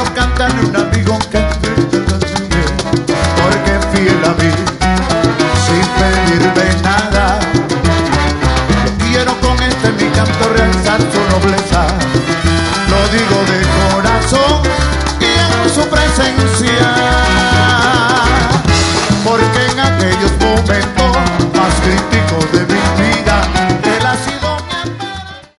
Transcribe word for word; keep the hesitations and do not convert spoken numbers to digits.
cantarle un amigo que porque es fiel a mí, sin pedirme nada. Yo quiero con este mi canto realzar su nobleza.